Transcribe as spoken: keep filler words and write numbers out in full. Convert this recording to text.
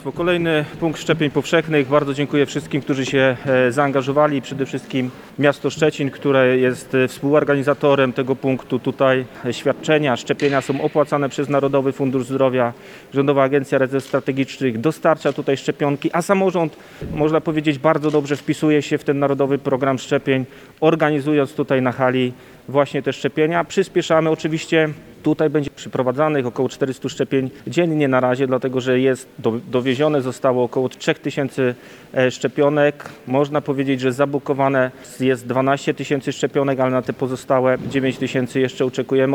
Kolejny punkt szczepień powszechnych. Bardzo dziękuję wszystkim, którzy się zaangażowali. Przede wszystkim miasto Szczecin, które jest współorganizatorem tego punktu. Tutaj świadczenia, szczepienia są opłacane przez Narodowy Fundusz Zdrowia. Rządowa Agencja Rezerw Strategicznych dostarcza tutaj szczepionki, a samorząd, można powiedzieć, bardzo dobrze wpisuje się w ten Narodowy Program Szczepień, organizując tutaj na hali właśnie te szczepienia. Przyspieszamy oczywiście. Tutaj będzie przyprowadzanych około czterystu szczepień dziennie na razie, dlatego że jest do, dowiezione zostało około trzech tysięcy szczepionek. Można powiedzieć, że zabukowane jest dwanaście tysięcy szczepionek, ale na te pozostałe dziewięć tysięcy jeszcze oczekujemy.